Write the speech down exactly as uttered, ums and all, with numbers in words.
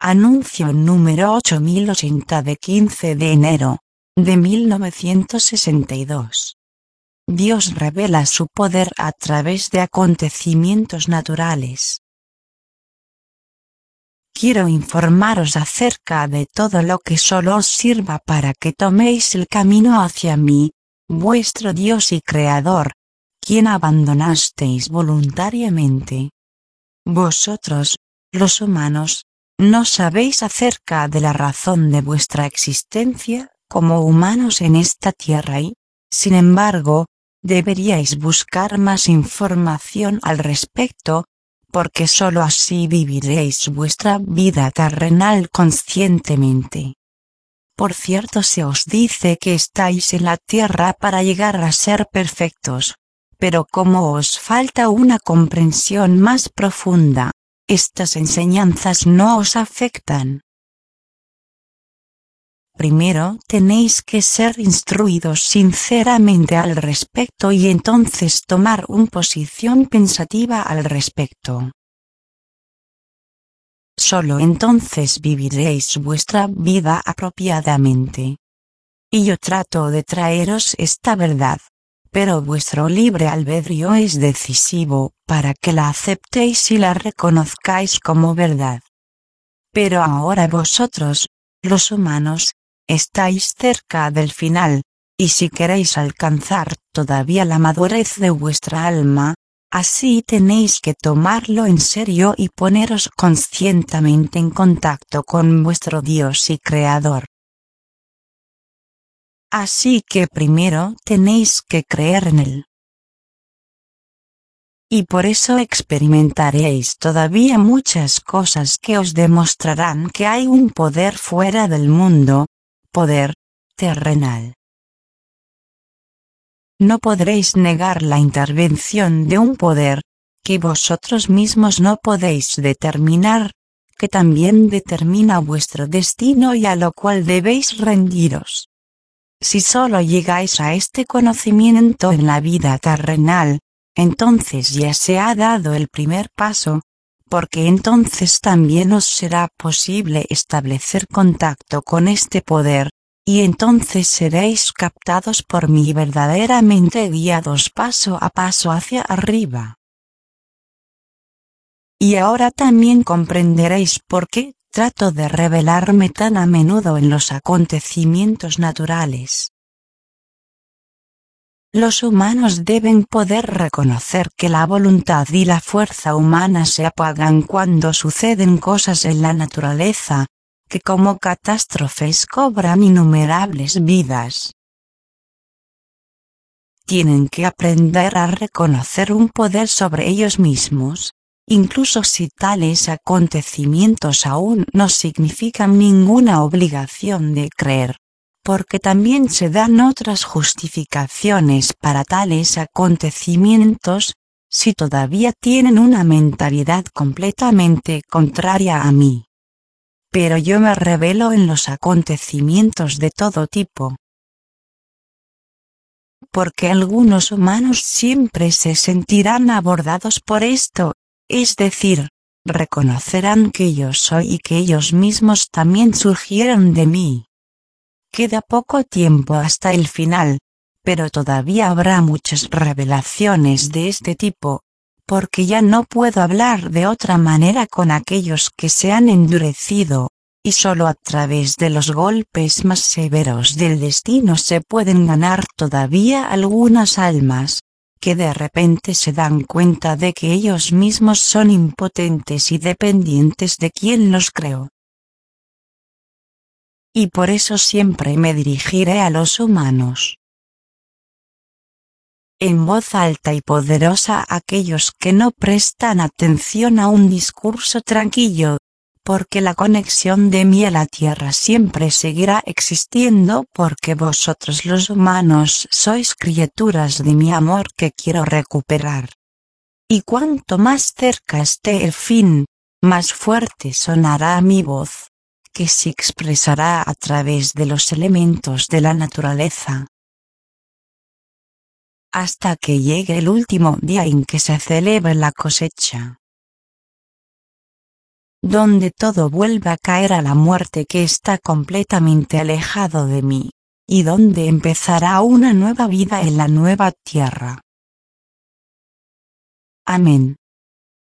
Anuncio número ocho mil ochenta de quince de enero de mil novecientos sesenta y dos. Dios revela su poder a través de acontecimientos naturales. Quiero informaros acerca de todo lo que solo os sirva para que toméis el camino hacia mí, vuestro Dios y Creador, quien abandonasteis voluntariamente. Vosotros, los humanos, no sabéis acerca de la razón de vuestra existencia como humanos en esta tierra y, sin embargo, deberíais buscar más información al respecto, porque sólo así viviréis vuestra vida terrenal conscientemente. Por cierto, se os dice que estáis en la tierra para llegar a ser perfectos, pero como os falta una comprensión más profunda, estas enseñanzas no os afectan. Primero tenéis que ser instruidos sinceramente al respecto y entonces tomar una posición pensativa al respecto. Solo entonces viviréis vuestra vida apropiadamente. Y yo trato de traeros esta verdad, pero vuestro libre albedrío es decisivo para que la aceptéis y la reconozcáis como verdad. Pero ahora vosotros, los humanos, estáis cerca del final, y si queréis alcanzar todavía la madurez de vuestra alma, así tenéis que tomarlo en serio y poneros conscientemente en contacto con vuestro Dios y Creador. Así que primero tenéis que creer en Él. Y por eso experimentaréis todavía muchas cosas que os demostrarán que hay un poder fuera del mundo, poder terrenal. No podréis negar la intervención de un poder, que vosotros mismos no podéis determinar, que también determina vuestro destino y a lo cual debéis rendiros. Si solo llegáis a este conocimiento en la vida terrenal, entonces ya se ha dado el primer paso, porque entonces también os será posible establecer contacto con este poder, y entonces seréis captados por mí y verdaderamente guiados paso a paso hacia arriba. Y ahora también comprenderéis por qué trato de revelarme tan a menudo en los acontecimientos naturales. Los humanos deben poder reconocer que la voluntad y la fuerza humana se apagan cuando suceden cosas en la naturaleza, que como catástrofes cobran innumerables vidas. Tienen que aprender a reconocer un poder sobre ellos mismos, incluso si tales acontecimientos aún no significan ninguna obligación de creer, porque también se dan otras justificaciones para tales acontecimientos, si todavía tienen una mentalidad completamente contraria a mí. Pero yo me revelo en los acontecimientos de todo tipo. Porque algunos humanos siempre se sentirán abordados por esto, es decir, reconocerán que yo soy y que ellos mismos también surgieron de mí. Queda poco tiempo hasta el final, pero todavía habrá muchas revelaciones de este tipo, porque ya no puedo hablar de otra manera con aquellos que se han endurecido, y solo a través de los golpes más severos del destino se pueden ganar todavía algunas almas, que de repente se dan cuenta de que ellos mismos son impotentes y dependientes de quien los creó. Y por eso siempre me dirigiré a los humanos. En voz alta y poderosa a aquellos que no prestan atención a un discurso tranquilo, porque la conexión de mí a la tierra siempre seguirá existiendo porque vosotros los humanos sois criaturas de mi amor que quiero recuperar. Y cuanto más cerca esté el fin, más fuerte sonará mi voz, que se expresará a través de los elementos de la naturaleza. Hasta que llegue el último día en que se celebre la cosecha. donde todo vuelva a caer a la muerte que está completamente alejado de mí, y donde empezará una nueva vida en la nueva tierra. Amén.